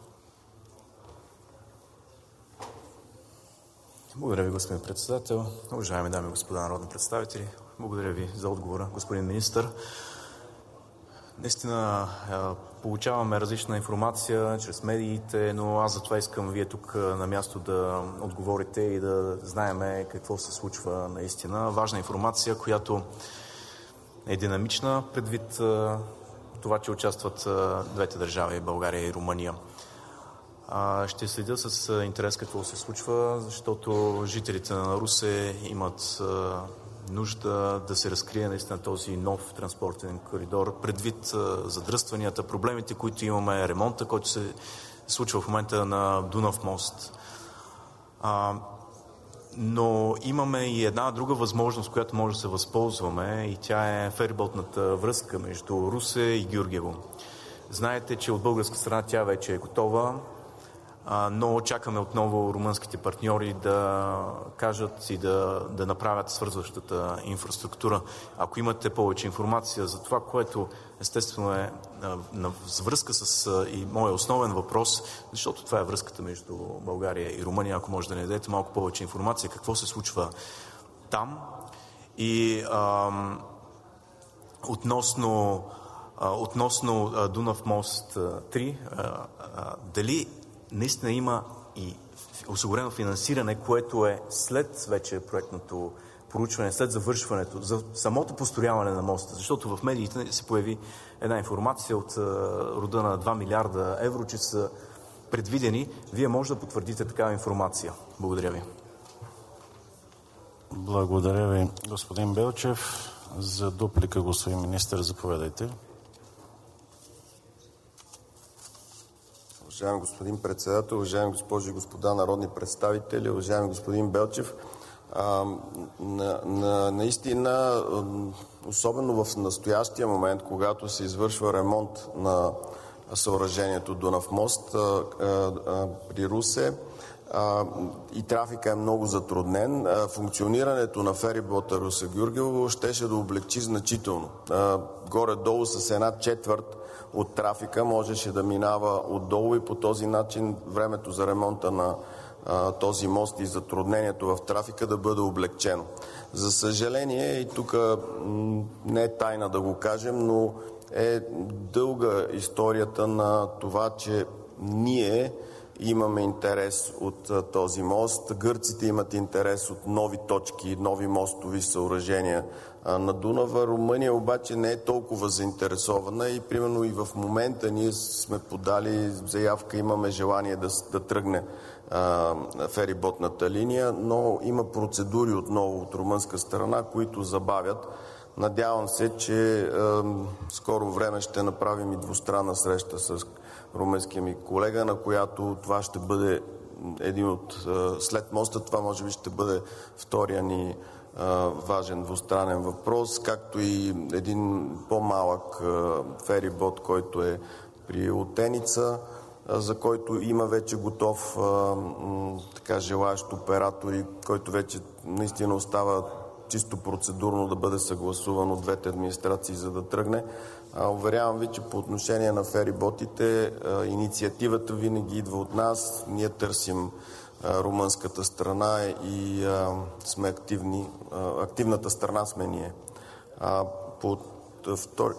Благодаря ви, господин председател. Уважаеми дами и господа народни представители, благодаря ви за отговора, господин министър. Наистина получаваме различна информация чрез медиите, но аз затова искам вие тук на място да отговорите и да знаем какво се случва наистина. Важна информация, която е динамична предвид това, че участват двете държави, България и Румъния. Ще следя с интерес какво се случва, защото жителите на Русе имат нужда да се разкрие наистина този нов транспортен коридор, предвид задръстванията, проблемите, които имаме, ремонта, който се случва в момента на Дунав мост. Но имаме и една друга възможност, която може да се възползваме, и тя е фериботната връзка между Русе и Гюргево. Знаете, че от българска страна тя вече е готова, но чакаме отново румънските партньори да кажат и да направят свързващата инфраструктура. Ако имате повече информация за това, което естествено е на връзка с и моя основен въпрос, защото това е връзката между България и Румъния, ако може да ни дадете малко повече информация, какво се случва там. И относно Дунав мост 3, дали наистина има и осигурено финансиране, което е след вече проектното проучване, след завършването, за самото построяване на моста. Защото в медиите се появи една информация от рода на 2 милиарда евро, че са предвидени. Вие може да потвърдите такава информация. Благодаря ви. Благодаря ви, господин Белчев. За дуплика, господин министър, заповядайте. Уважаеми господин председател, уважаеми госпожи и господа народни представители, уважаеми господин Белчев, наистина, особено в настоящия момент, когато се извършва ремонт на съоръжението Дунав мост при Русе и трафика е много затруднен, функционирането на ферибота Русе-Гюргево щеше да облекчи значително. Горе-долу с 1/4 от трафика можеше да минава отдолу и по този начин времето за ремонта на този мост и затруднението в трафика да бъде облегчено. За съжаление, и тук не е тайна да го кажем, но е дълга историята на това, че ние имаме интерес от този мост. Гърците имат интерес от нови точки, нови мостови съоръжения на Дунава. Румъния обаче не е толкова заинтересована и примерно и в момента ние сме подали заявка, имаме желание да тръгне фериботната линия, но има процедури отново от румънска страна, които забавят. Надявам се, че скоро време ще направим и двустранна среща с румънския ми колега, на която това ще бъде един от... След моста това може би ще бъде втория ни важен двустранен въпрос, както и един по-малък ферибот, който е при Отеница, за който има вече готов желаещ оператор и който вече наистина остава чисто процедурно да бъде съгласуван от двете администрации, за да тръгне. Уверявам ви, че по отношение на фериботите инициативата винаги идва от нас. Ние търсим румънската страна и сме активни. Активната страна сме ние. По втори...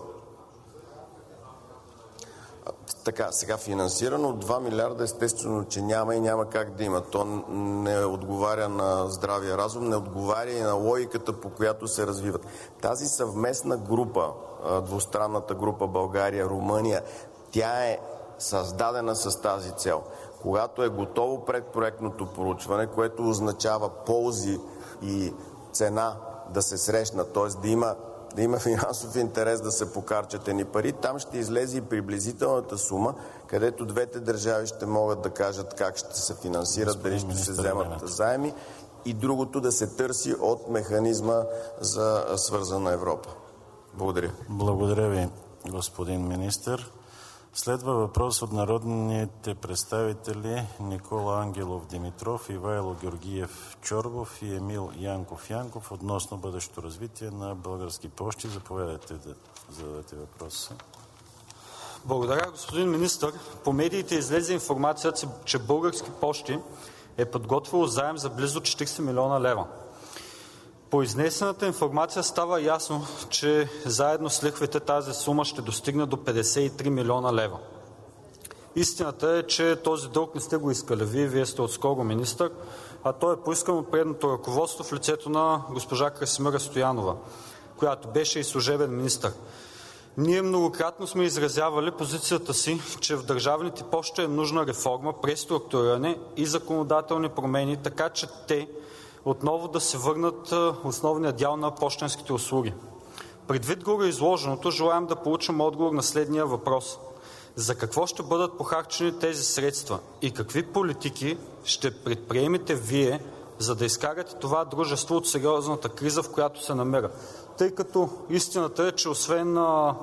Така, сега финансирано от 2 милиарда естествено, че няма и няма как да има. То не отговаря на здравия разум, не отговаря и на логиката, по която се развиват. Тази съвместна група, двустранната група България-Румъния, тя е създадена с тази цел. Когато е готово предпроектното проучване, което означава ползи и цена да се срещнат, т.е. да има финансов интерес да се покарчат едни пари, там ще излезе и приблизителната сума, където двете държави ще могат да кажат как ще се финансират, дали ще се вземат заеми и другото да се търси от механизма за свързана Европа. Благодаря. Благодаря ви, господин министър. Следва въпрос от народните представители Никола Ангелов Димитров, Ивайло Георгиев Чорбов и Емил Янков Янков относно бъдещото развитие на Български пощи. Заповядайте да зададете въпроса. Благодаря, господин министър. По медиите излезе информацията, че Български пощи е подготвило заем за близо 40 милиона лева. По изнесената информация става ясно, че заедно с лихвите тази сума ще достигне до 53 милиона лева. Истината е, че този дълг не сте го искали вие сте отскоро министър, а той е поискан от предното ръководство в лицето на госпожа Красимира Стоянова, която беше и служебен министър. Ние многократно сме изразявали позицията си, че в държавните пощи е нужна реформа, преструктуриране и законодателни промени, така че те отново да се върнат основния дял на пощенските услуги. Предвид гореизложеното, желаем да получим отговор на следния въпрос. За какво ще бъдат похарчени тези средства и какви политики ще предприемете вие, за да изкарате това дружество от сериозната криза, в която се намира? Тъй като истината е, че освен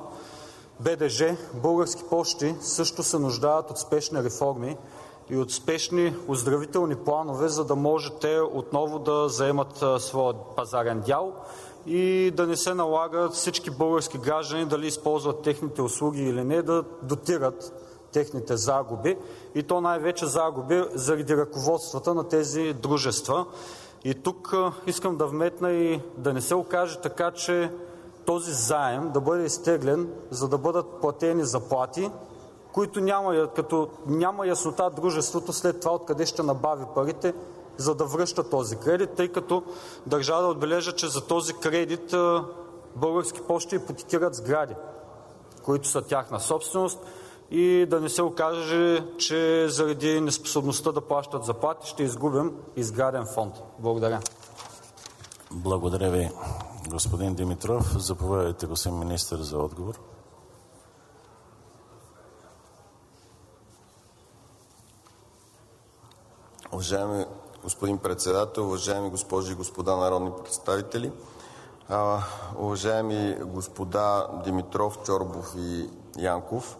БДЖ, Български пощи също се нуждаят от спешни реформи и от спешни оздравителни планове, за да може те отново да заемат своя пазарен дял и да не се налагат всички български граждани, дали използват техните услуги или не, да дотират техните загуби. И то най-вече загуби заради ръководствата на тези дружества. И тук искам да вметна и да не се окаже така, че този заем да бъде изтеглен, за да бъдат платени заплати, които като няма яснота дружеството след това откъде ще набави парите, за да връща този кредит, тъй като държа да отбележа, че за този кредит Български пощи ипотекират сгради, които са тяхна собственост, и да не се окаже, че заради неспособността да плащат заплати ще изгубим и сграден фонд. Благодаря. Благодаря ви, господин Димитров. Заповядайте, господин министър, за отговор. Уважаеми господин председател, уважаеми госпожи и господа народни представители, уважаеми господа Димитров, Чорбов и Янков,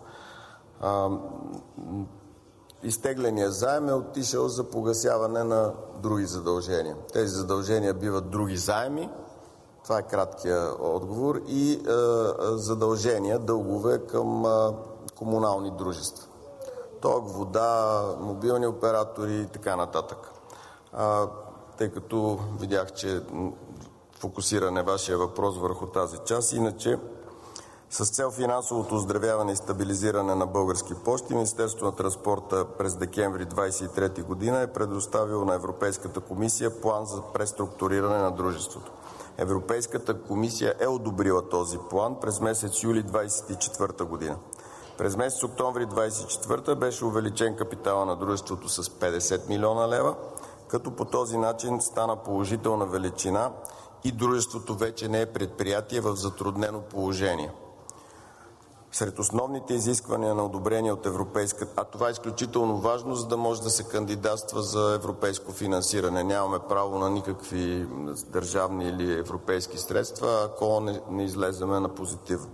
изтегленият заем е отишъл за погасяване на други задължения. Тези задължения биват други заеми, това е краткият отговор, и задължения, дългове към комунални дружества. Ток, вода, мобилни оператори и така нататък. Тъй като видях, че фокусиране вашия въпрос върху тази част. Иначе, с цел финансовото оздравяване и стабилизиране на Български пощи, Министерството на транспорта през декември 2023 година е предоставило на Европейската комисия план за преструктуриране на дружеството. Европейската комисия е одобрила този план през месец юли 2024 година. През месец октомври 2024 беше увеличен капитала на дружеството с 50 милиона лева, като по този начин стана положителна величина и дружеството вече не е предприятие в затруднено положение. Сред основните изисквания на одобрение от Европейската... А това е изключително важно, за да може да се кандидатства за европейско финансиране. Нямаме право на никакви държавни или европейски средства, ако не излеземе на позитивно.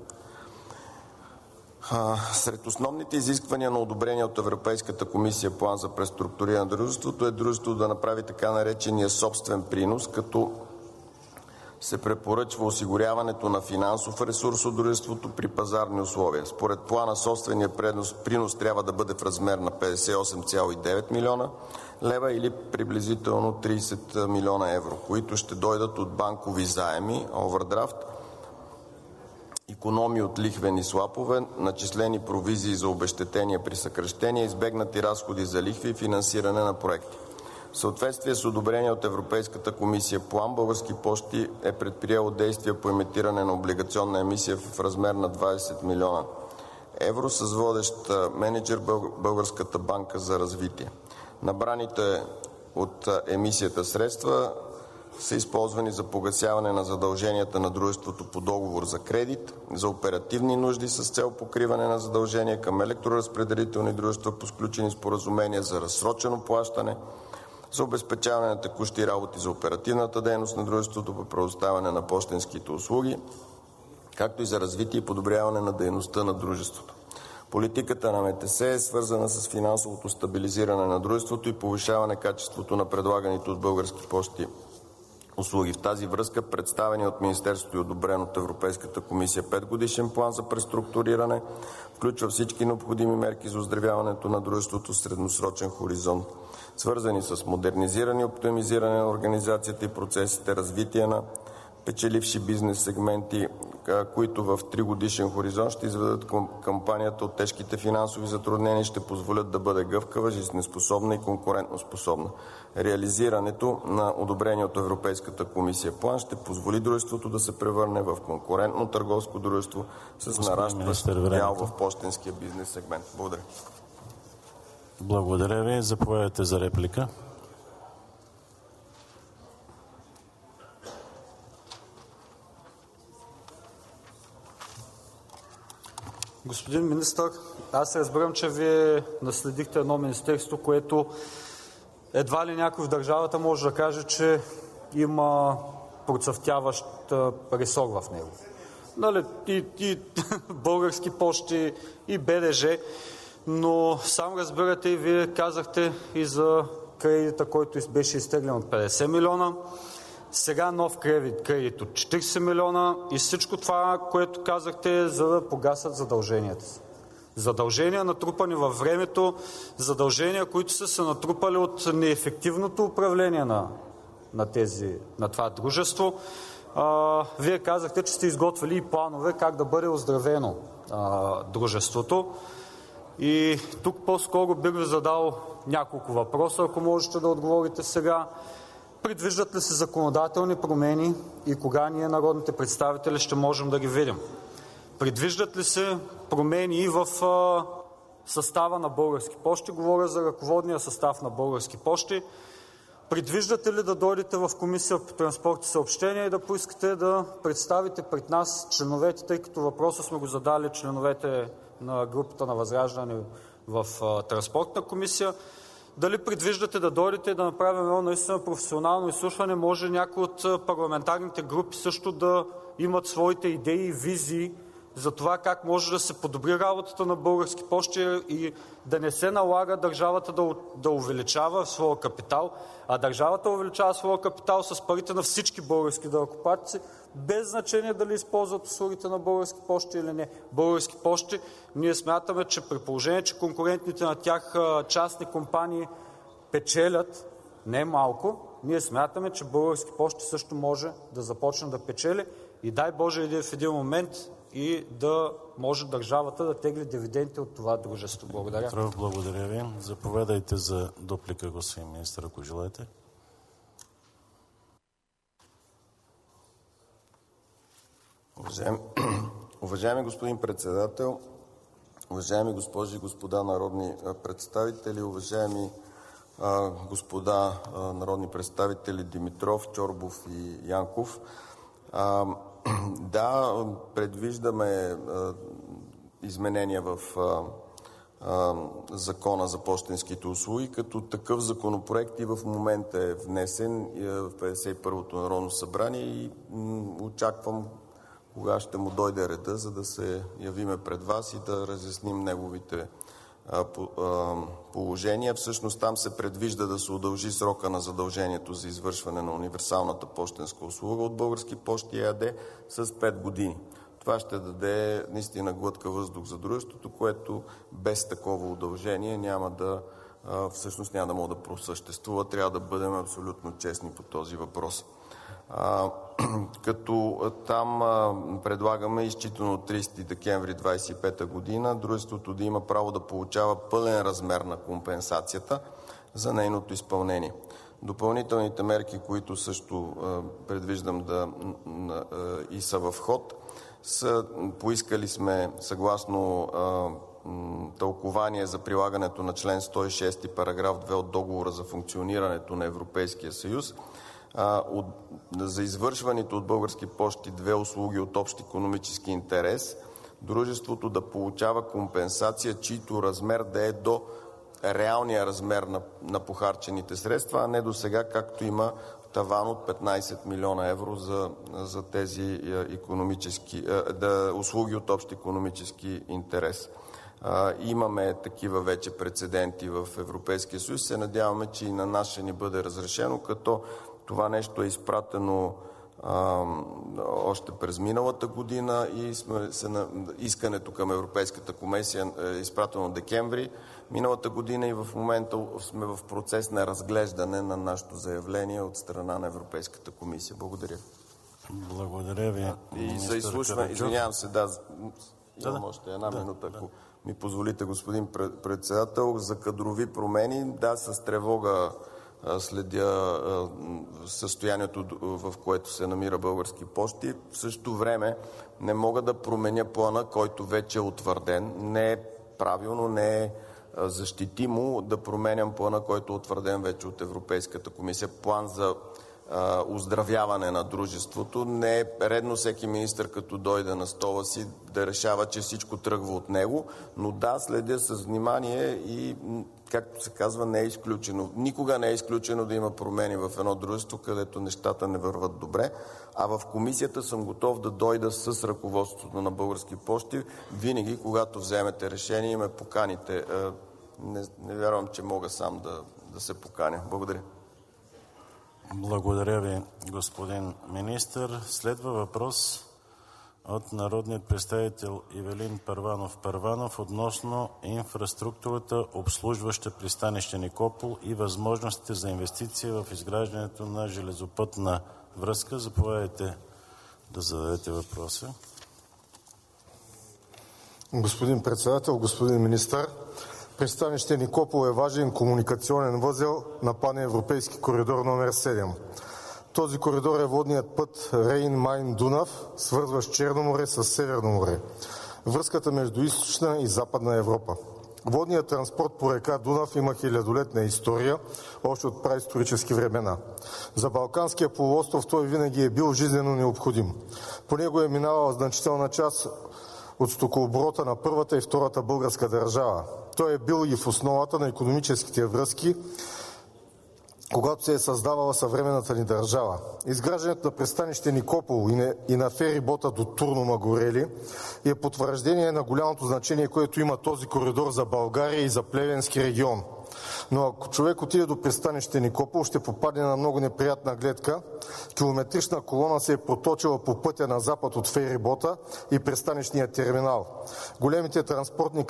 Сред основните изисквания на одобрение от Европейската комисия план за преструктуриране на дружеството е дружеството да направи така наречения собствен принос, като се препоръчва осигуряването на финансов ресурс от дружеството при пазарни условия. Според плана собствения принос трябва да бъде в размер на 58,9 милиона лева или приблизително 30 милиона евро, които ще дойдат от банкови заеми, овърдрафт, икономии от лихвени слапове, начислени провизии за обезщетения при съкращения, избегнати разходи за лихви и финансиране на проекти. В съответствие с одобрение от Европейската комисия план, Български пощи е предприело действия по емитиране на облигационна емисия в размер на 20 милиона евро с водещ менеджер Българската банка за развитие. Набраните от емисията средства са използвани за погасяване на задълженията на дружеството по договор за кредит, за оперативни нужди с цел покриване на задължения към електроразпределителни дружества по сключени споразумения за разсрочено плащане, за обезпечаване на текущи работи за оперативната дейност на дружеството по предоставяне на пощенските услуги, както и за развитие и подобряване на дейността на дружеството. Политиката на МТС е свързана с финансовото стабилизиране на дружеството и повишаване качеството на предлаганите от Български пощи услуги. В тази връзка представения от Министерството и одобрен от Европейската комисия 5-годишен план за преструктуриране включва всички необходими мерки за оздравяването на дружеството в средносрочен хоризонт, свързани с модернизиране и оптимизиране на организацията и процесите, развитие на печеливши бизнес сегменти, които в 3-годишен хоризонт ще изведат кампанията от тежките финансови затруднения и ще позволят да бъде гъвкава, жизнеспособна и конкурентоспособна. Реализирането на одобрение от Европейската комисия план ще позволи дружеството да се превърне в конкурентно търговско дружество с нарастващ дял в пощенския бизнес сегмент. Благодаря. Благодаря ви. Заповядайте за реплика. Господин министър, аз разбирам, че Вие наследихте едно министерство, което едва ли някой в държавата може да каже, че има процъфтяващ ресор в него. Нали, и Български пощи, и БДЖ, но сам разбирате и Вие казахте и за кредита, който беше изтеглен от 50 милиона. Сега нов кредит от 40 милиона и всичко това, което казахте, за да погасят задълженията си. Задължения, натрупани във времето, задължения, които са се натрупали от неефективното управление на това дружество. Вие казахте, че сте изготвили и планове как да бъде оздравено дружеството. И тук по-скоро бих ви задал няколко въпроса, ако можете да отговорите сега. Предвиждат ли се законодателни промени и кога ние, народните представители, ще можем да ги видим? Предвиждат ли се промени и в състава на Български пощи? Говоря за ръководния състав на Български пощи. Предвиждате ли да дойдете в Комисия по транспорт и съобщения и да поискате да представите пред нас членовете, тъй като въпроса сме го задали членовете на групата на Възраждане в Транспортна комисия? Дали предвиждате да дойдете и да направим едно наистина професионално изслушване? Може някои от парламентарните групи също да имат своите идеи и визии за това как може да се подобри работата на Български пощи и да не се налага държавата да увеличава своя капитал, а държавата увеличава своя капитал с парите на всички български данъкоплатци, без значение дали използват услугите на Български пощи или не. Български пощи, ние смятаме, че при положение, че конкурентните на тях частни компании печелят не малко, ние смятаме, че Български пощи също може да започне да печели и дай Боже в един момент и да може държавата да тегли дивиденти от това дружество. Благодаря. Благодаря ви. Заповядайте за дуплика, господин министър, ако желаете. Уважаеми господин председател, уважаеми госпожи и господа народни представители, уважаеми господа народни представители Димитров, Чорбов и Янков, да, предвиждаме изменения в Закона за пощенските услуги, като такъв законопроект и в момента е внесен в 51-то Народно събрание и очаквам кога ще му дойде реда, за да се явиме пред вас и да разясним неговите положения. Всъщност там се предвижда да се удължи срока на задължението за извършване на универсалната пощенска услуга от Български пощи ЕАД с 5 години. Това ще даде наистина глътка въздух за дружеството, което без такова удължение няма да може да просъществува. Трябва да бъдем абсолютно честни по този въпрос. Като там предлагаме, изчитано от 30 декември 2025 година, дружеството да има право да получава пълен размер на компенсацията за нейното изпълнение. Допълнителните мерки, които също предвиждам и са в ход, поискали сме съгласно тълкование за прилагането на член 106, параграф 2 от Договора за функционирането на Европейския съюз, за извършваните от Български пощи две услуги от общ икономически интерес, дружеството да получава компенсация, чийто размер да е до реалния размер на похарчените средства, а не до сега, както има таван от 15 милиона евро за тези услуги от общ икономически интерес. Имаме такива вече прецеденти в Европейския съюз. Се надяваме, че и на нас ще ни бъде разрешено, като това нещо е изпратено още през миналата година и искането към Европейската комисия е изпратено декември миналата година и в момента сме в процес на разглеждане на нашето заявление от страна на Европейската комисия. Благодаря. Благодаря ви. И за изслушване, извинявам се, имам още една минута, ако ми позволите, господин председател, за кадрови промени. Да, с тревога следя състоянието, в което се намира Български пощи. В същото време не мога да променя плана, който вече е утвърден. Не е правилно, не е защитимо да променям плана, който е утвърден вече от Европейската комисия. План за оздравяване на дружеството. Не е редно всеки министър, като дойде на стола си, да решава, че всичко тръгва от него, но да, следя с внимание и, както се казва, не е изключено. Никога не е изключено да има промени в едно дружество, където нещата не върват добре, а в комисията съм готов да дойда с ръководството на Български пощи винаги, когато вземете решение и ме поканите. Не вярвам, че мога сам да се поканя. Благодаря. Благодаря ви, господин министър. Следва въпрос от народния представител Ивелин Първанов относно инфраструктурата, обслужваща пристанище Никопол и възможностите за инвестиция в изграждането на железопътна връзка. Заповядайте да зададете въпроса. Господин председател, господин министър, пристанище Никопол е важен комуникационен възел на паневропейски коридор номер 7. Този коридор е водният път Рейн-Майн-Дунав, свързващ Черно море с Северно море. Връзката между източна и западна Европа. Водният транспорт по река Дунав има хилядолетна история, още от праисторически времена. За Балканския полуостров той винаги е бил жизнено необходим. По него е минавала значителна част от стокооборота на първата и втората българска държава. Той е бил и в основата на икономическите връзки, когато се е създавала съвременната ни държава. Изграждането на пристанище Никопол и на ферибота до Турну Магорели е потвърждение на голямото значение, което има този коридор за България и за Плевенски регион. Но ако човек отиде до пристанище Никопол, ще попадне на много неприятна гледка. Километрична колона се е проточила по пътя на запад от ферибота и пристанищния терминал. Големите транспортни